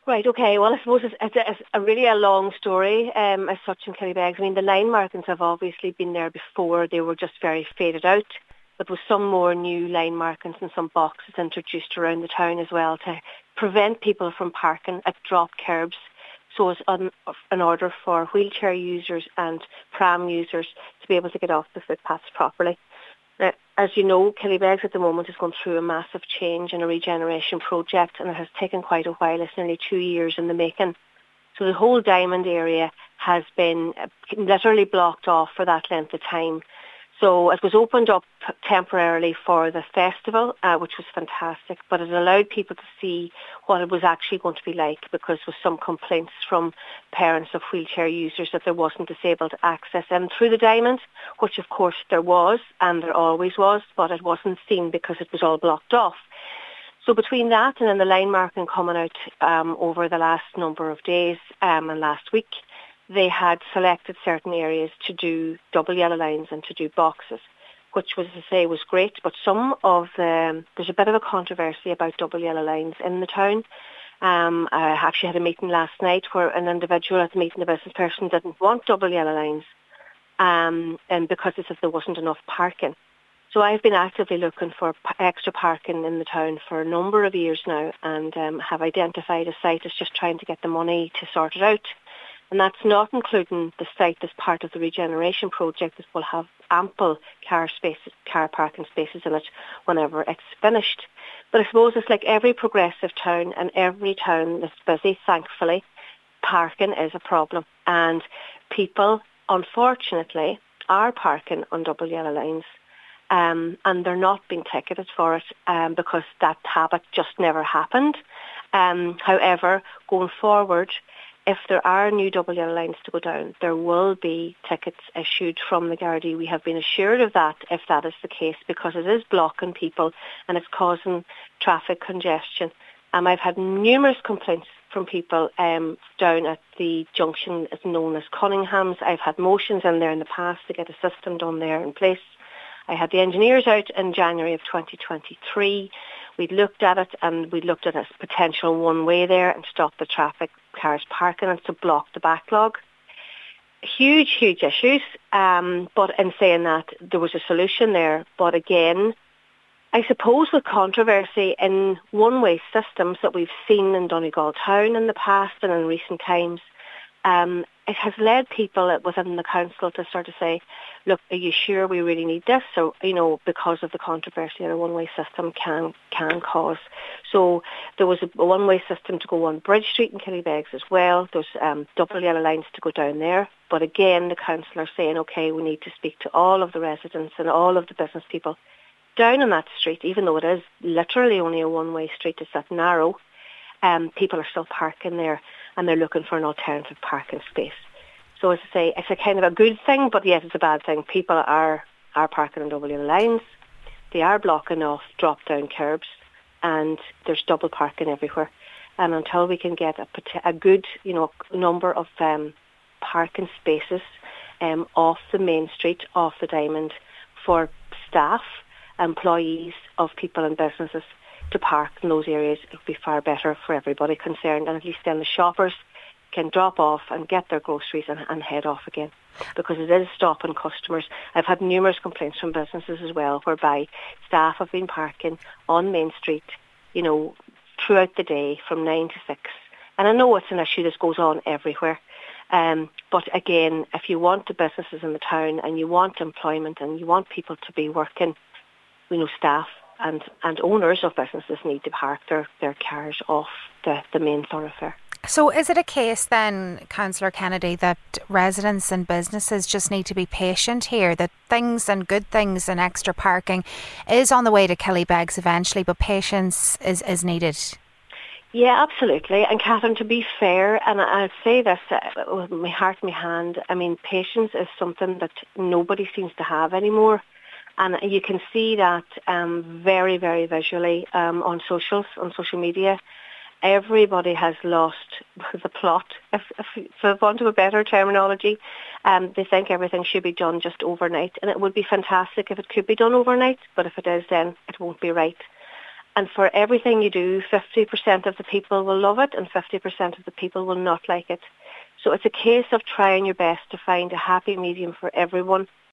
Right, okay. Well, I suppose it's a really a long story as such in Killybegs. I mean, the line markings have obviously been there before. They were just very faded out. But with some more new line markings and some boxes introduced around the town as well to prevent people from parking at drop curbs. So it's in order for wheelchair users and pram users to be able to get off the footpaths properly. Now, as you know, Killybegs at the moment is going through a massive change and a regeneration project, and it has taken quite a while. It's nearly 2 years in the making. So the whole Diamond area has been literally blocked off for that length of time. So it was opened up temporarily for the festival, which was fantastic, but it allowed people to see what it was actually going to be like, because there was some complaints from parents of wheelchair users that there wasn't disabled access in through the Diamond, which of course there was, and there always was, but it wasn't seen because it was all blocked off. So between that and then the line marking coming out over the last number of days and last week, they had selected certain areas to do double yellow lines and to do boxes, which was to say was great. But there's a bit of a controversy about double yellow lines in the town. I actually had a meeting last night where an individual at the meeting, a business person, didn't want double yellow lines and because they said there wasn't enough parking. So I've been actively looking for extra parking in the town for a number of years now, and have identified a site that's just trying to get the money to sort it out. And that's not including the site as part of the regeneration project that will have ample car parking spaces in it whenever it's finished. But I suppose it's like every progressive town and every town that's busy, thankfully, parking is a problem. And people, unfortunately, are parking on double yellow lines. And they're not being ticketed for it because that habit just never happened. However, going forward, if there are new double yellow lines to go down, there will be tickets issued from the Gardaí. We have been assured of that if that is the case, because it is blocking people and it's causing traffic congestion. I've had numerous complaints from people down at the junction known as Cunningham's. I've had motions in there in the past to get a system done there in place. I had the engineers out in January of 2023. We'd looked at it and we looked at a potential one-way there and stop the traffic, cars parking and to block the backlog. Huge issues. But in saying that, there was a solution there. But again, I suppose with controversy in one-way systems that we've seen in Donegal Town in the past and in recent times, it has led people within the council to sort of say, look, are you sure we really need this? So, because of the controversy that a one-way system can cause. So there was a one-way system to go on Bridge Street in Killybegs as well. There's double yellow lines to go down there. But again, the council are saying, okay, we need to speak to all of the residents and all of the business people down on that street, even though it is literally only a one-way street, it's that narrow. People are still parking there and they're looking for an alternative parking space. So as I say, it's a kind of a good thing, but yes, it's a bad thing. People are parking on double yellow lines. They are blocking off drop-down curbs, and there's double parking everywhere. And until we can get a good, number of parking spaces off the main street, off the Diamond, for staff, employees of people and businesses to park in those areas, it would be far better for everybody concerned, and at least then the shoppers can drop off and get their groceries and head off again, because it is stopping customers. I've had numerous complaints from businesses as well, whereby staff have been parking on Main Street, throughout the day from 9 to 6. And I know it's an issue that goes on everywhere. But again, if you want the businesses in the town and you want employment and you want people to be working, staff and owners of businesses need to park their cars off the main thoroughfare. So is it a case then, Councillor Kennedy, that residents and businesses just need to be patient here, that things and good things and extra parking is on the way to Killybegs eventually, but patience is needed? Yeah, absolutely. And Catherine, to be fair, and I'll say this with my heart in my hand, patience is something that nobody seems to have anymore. And you can see that very, very visually on social media. Everybody has lost the plot, for want of a better terminology. They think everything should be done just overnight. And it would be fantastic if it could be done overnight, but if it is, then it won't be right. And for everything you do, 50% of the people will love it and 50% of the people will not like it. So it's a case of trying your best to find a happy medium for everyone.